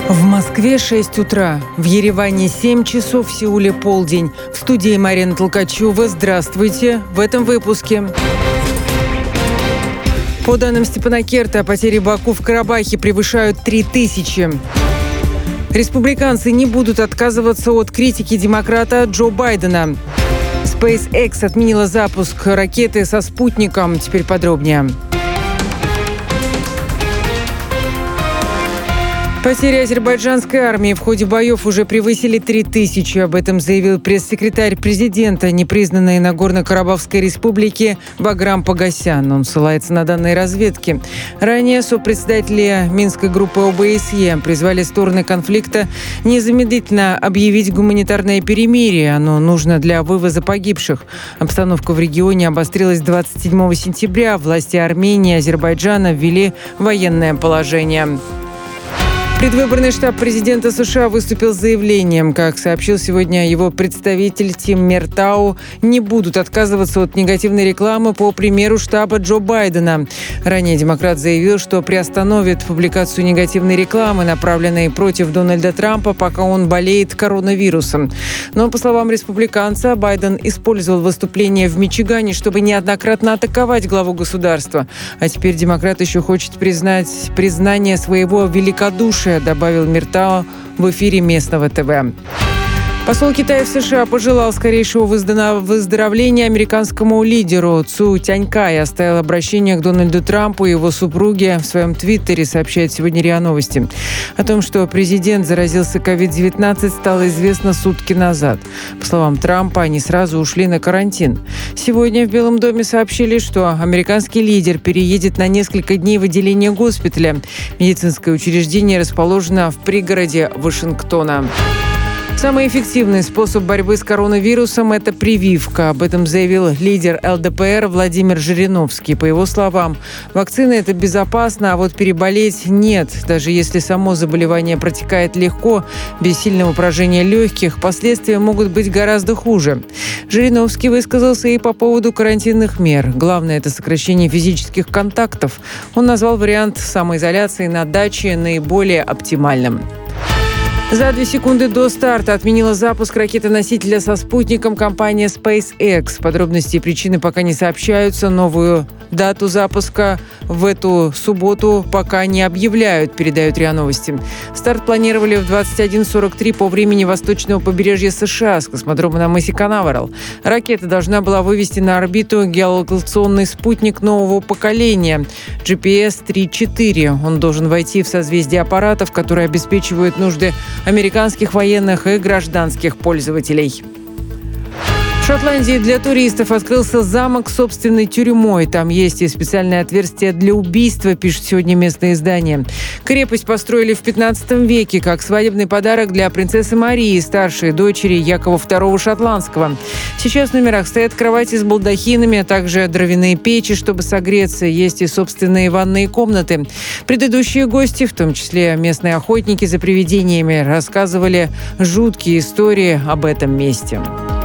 В Москве 6 утра, в Ереване 7 часов, в Сеуле полдень. В студии Марина Толкачева. Здравствуйте. В этом выпуске. По данным Степанакерта, потери Баку в Карабахе превышают 3000. Республиканцы не будут отказываться от критики демократа Джо Байдена. SpaceX отменила запуск ракеты со спутником. Теперь подробнее. Потери азербайджанской армии в ходе боев уже превысили 3000. Об этом заявил пресс-секретарь президента непризнанной Нагорно-Карабахской республики Баграм Погосян. Он ссылается на данные разведки. Ранее сопредседатели Минской группы ОБСЕ призвали стороны конфликта незамедлительно объявить гуманитарное перемирие. Оно нужно для вывоза погибших. Обстановка в регионе обострилась 27 сентября. Власти Армении и Азербайджана ввели военное положение. Предвыборный штаб президента США выступил с заявлением. Как сообщил сегодня его представитель Тим Мертау, не будут отказываться от негативной рекламы по примеру штаба Джо Байдена. Ранее демократ заявил, что приостановит публикацию негативной рекламы, направленной против Дональда Трампа, пока он болеет коронавирусом. Но, по словам республиканца, Байден использовал выступление в Мичигане, чтобы неоднократно атаковать главу государства. А теперь демократ еще хочет признание своего великодушия, добавил Мертау в эфире местного ТВ. Посол Китая в США пожелал скорейшего выздоровления американскому лидеру Цу Тянькай и оставил обращение к Дональду Трампу и его супруге в своем твиттере, сообщает сегодня РИА Новости. О том, что президент заразился COVID-19, стало известно сутки назад. По словам Трампа, они сразу ушли на карантин. Сегодня в Белом доме сообщили, что американский лидер переедет на несколько дней в отделение госпиталя. Медицинское учреждение расположено в пригороде Вашингтона. Самый эффективный способ борьбы с коронавирусом – это прививка. Об этом заявил лидер ЛДПР Владимир Жириновский. По его словам, вакцина – это безопасно, а вот переболеть – нет. Даже если само заболевание протекает легко, без сильного поражения легких, последствия могут быть гораздо хуже. Жириновский высказался и по поводу карантинных мер. Главное – это сокращение физических контактов. Он назвал вариант самоизоляции на даче наиболее оптимальным. За 2 секунды до старта отменила запуск ракеты-носителя со спутником компания SpaceX. Подробности и причины пока не сообщаются. Новую дату запуска в эту субботу пока не объявляют, передают РИА Новости. Старт планировали в 21:43 по времени восточного побережья США с космодрома на мысе Канаверал. Ракета должна была вывести на орбиту геолокационный спутник нового поколения GPS-3-4. Он должен войти в созвездие аппаратов, которые обеспечивают нужды американских военных и гражданских пользователей. В Шотландии для туристов открылся замок с собственной тюрьмой. Там есть и специальное отверстие для убийства, пишет сегодня местное издание. Крепость построили в 15 веке как свадебный подарок для принцессы Марии, старшей дочери Якова II Шотландского. Сейчас в номерах стоят кровати с балдахинами, а также дровяные печи, чтобы согреться. Есть и собственные ванные комнаты. Предыдущие гости, в том числе местные охотники за привидениями, рассказывали жуткие истории об этом месте.